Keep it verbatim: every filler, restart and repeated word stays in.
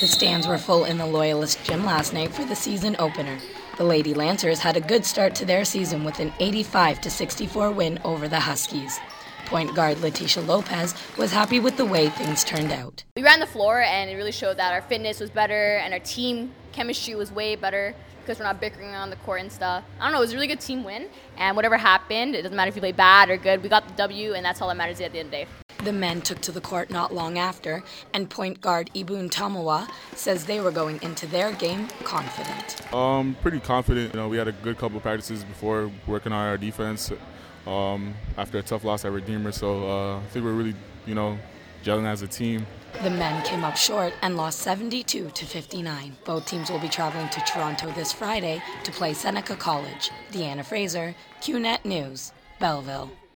The stands were full in the Loyalist Gym last night for the season opener. The Lady Lancers had a good start to their season with an eighty-five to sixty-four win over the Huskies. Point guard Leticia Lopez was happy with the way things turned out. We ran the floor and it really showed that our fitness was better and our team chemistry was way better because we're not bickering on the court and stuff. I don't know, it was a really good team win, and whatever happened, it doesn't matter if you play bad or good, we got the W, and that's all that matters at the end of the day. The men took to the court not long after, and point guard Ibun Tamawa says they were going into their game confident. Um, pretty confident. You know, we had a good couple of practices before working on our defense um, after a tough loss at Redeemer, so uh, I think we're really, you know, gelling as a team. The men came up short and lost seventy-two to fifty-nine. Both teams will be traveling to Toronto this Friday to play Seneca College. Deanna Fraser, Q Net News, Belleville.